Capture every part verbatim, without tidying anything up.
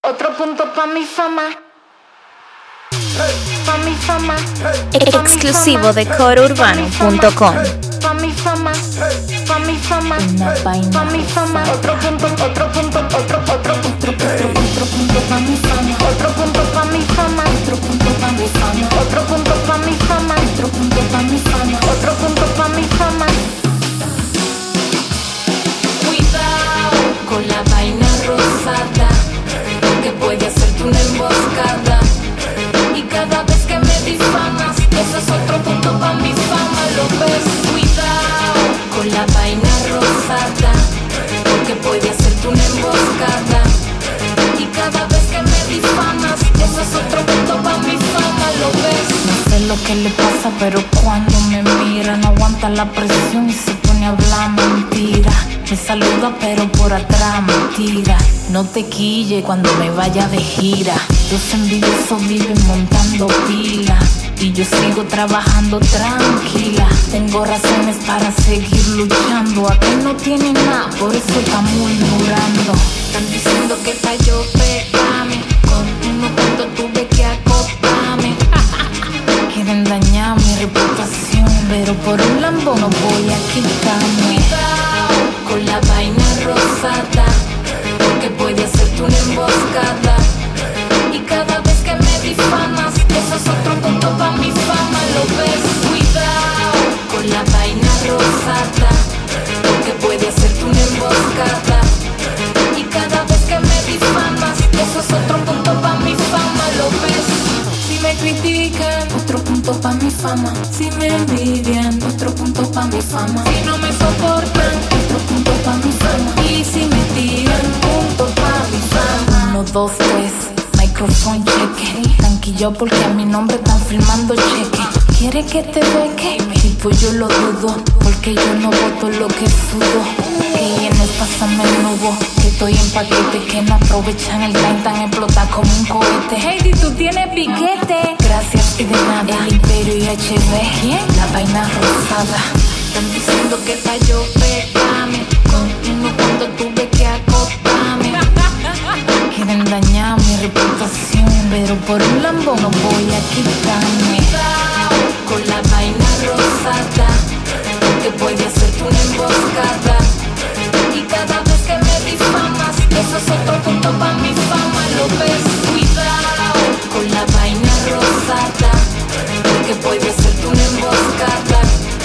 Otro punto pa' mi fama. Pa' mi fama. Exclusivo de coro urbano punto com. Pa' mi fama. Pa' mi fama. Una vaina. Pa' mi fama. Otro punto, otro punto, otro, otro, otro, otro, otro punto pa' mi fama. Otro punto pa' mi fama. Otro punto pa' mi fama. Otro punto pa' mi fama. Otro punto pa' mi fama. Otro punto pa' mi fama. Cuidado con la vaina rosada, que puede hacerte una emboscada. Y cada vez que me difamas, eso es otro punto pa' mi fama, ¿lo ves? Cuidado con la vaina rosada, porque puede hacerte una emboscada. Y cada vez que me difamas, eso es otro punto pa' mi fama, ¿lo ves? No sé lo que le pasa, pero cuando me mira no aguanta la presión y se pone a hablar mentira. Me saluda pero por atrás mentira. No te quille cuando me vaya de gira. Los envidiosos viven montando pila y yo sigo trabajando tranquila. Tengo razones para seguir luchando. Aquí no tienen nada, por eso están murmurando. Están diciendo que pa' yo pegarme, con uno cuando tuve que acostarme. Quieren dañar mi reputación, pero por un lambo no voy a quitarme. Cuidado con la vaina rosada, porque puede hacerte una emboscada. Y cada vez que me difamas, eso es otro punto pa' mi fama, ¿lo ves? Cuidado con la vaina rosada, porque puede hacerte una emboscada. Y cada vez que me difamas, eso es otro punto pa' mi fama, ¿lo ves? Si me critican, otro punto pa' mi fama. Si me envidian, otro punto pa' mi fama. Si no me soportan, otro punto pa' mi fama. y si me tiran, punto pa' mi fama. Uno, dos, tres, micrófono cheque. Tranquillo porque a mi nombre están filmando cheque. ¿Quiere que te beque? Y pues yo lo dudo, porque yo no voto lo que sudo. Que en esta a menudo, que estoy en paquete, que no aprovechan el time tan explota como un cohete. Hey, tú tienes piquete. Gracias y de nada. El Imperio y H B, ¿quién? La vaina rosada. Están diciendo que pa' yo pegarme, con uno cuando tuve que acostarme. Quieren dañar mi reputación, pero por un lambo no voy a quitarme. Cuidado con la vaina rosada, que puede hacerte una emboscada. Y cada vez que me difamas, eso es otro punto pa' mi fama, ¿lo ves? Cuidado con la vaina rosada, que puede hacerte una emboscada.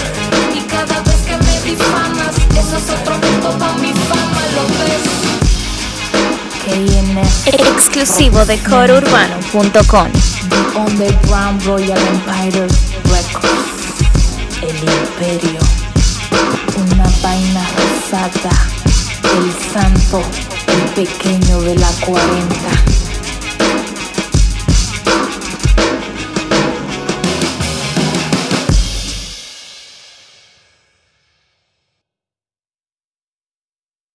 Y cada vez que me difamas, eso es otro punto pa' mi fama, ¿lo ves? K N F Exclusivo de coro urbano punto com. The Underground Royal Empire Records. El Imperio. Una vaina rosada. El santo, el pequeño de la cuarenta.